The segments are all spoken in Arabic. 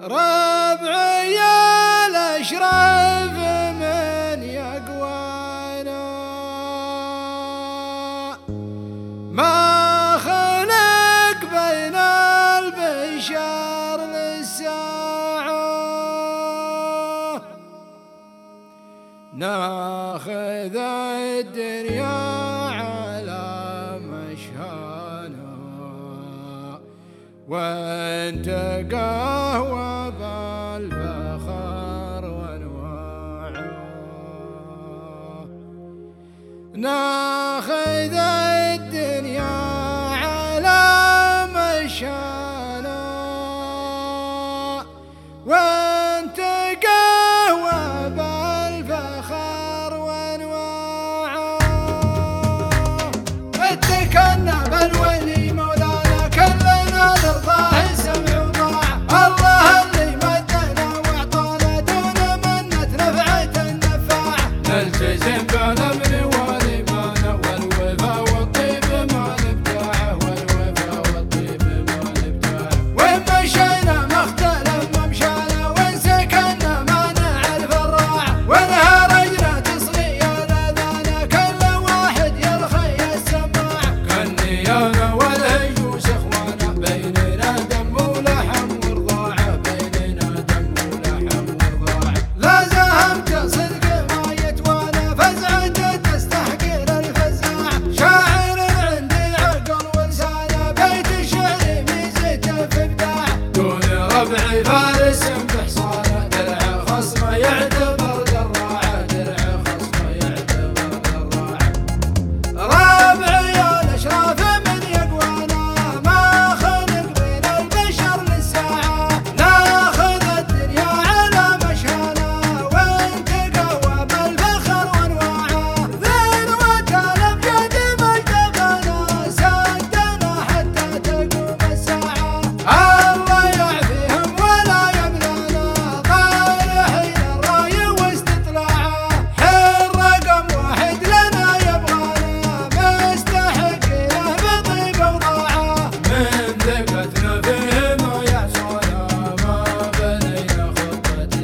ربعي الأشرف من يقوانا ما خلق بين البشر للساعة ناخذ الدنيا على مشهانا وانت قهوة بالفخر وانواعه ناخذ الدنيا على مشهانا وانت قهوة بالفخر وانواعه اتكلنا بالولي مولانا كلنا نرضاه سمع وطاعة الله اللي مدنا واعطانا دون منة نفعة النفاعة نلتزم بالامر والايمان والوفا والطيب مع الابداع والوفا والطيب مع الابداع وين مشينا ما اختلف ممشانا وين سكننا مانع الفراع وين هرجنا تصغي الاذان كل واحد يرخي السماع كالنيانه والهجوس اخوانا بيننا دم ولحم ورضاعه بيننا دم ولحم ورضاعه لا زهمت صدق ما يتوانى فزعته تستحقر الفزاع شاعر عندي عقل ولسانه بيت الشعر ميزته في ابداع دون ربعي فارس بحصانه درع خصمه يعتبر دراعه درع خصمه يعتبر دراعه ربعي الاشراف من يقوانا ما خلق بين البشر للساعه ناخذ الدنيا على مشهانا وانت قوى بالفخر وانواعه ذروة الامجاد مجدبنا سدنا حتى تقوم الساعه الله يعفيهم ولا يبلانا طالحين الراي واستطلاعه حين رقم واحد لنا يبغانا مستحق له بطيب وضاعه من ثقتنا فيه ما يعصانا ما بنينا خطة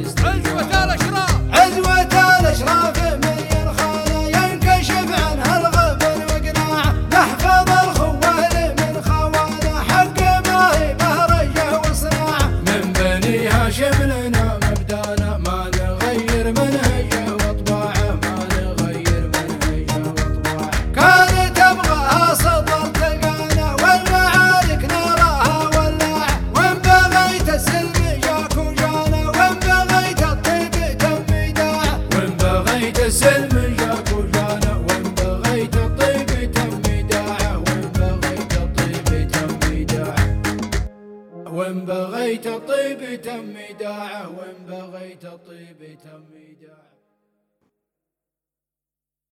عزوة الاشراف من ينخانا ينكشف عنها الغبن وقناع نحفظ الخوة من خوانا حق ما هي بهرجه وصناع من بني هاشم لنا مبدانا ما نغير منهجه واطباعه ما نغير منهجه واطباعه كانت تبغاها صدر تلقانا والمعارك نراها ولاع وين بغيت السلم جاك وجانا وين بغيت الطيب تم إيداعه وين بغيت السلم جاك وجانا وين بغيت الطيب تم إيداعه وين بغيت الطيب تم إيداعه وين بغيت الطيب تم إيداعه وين بغيت الطيب تم إيداعه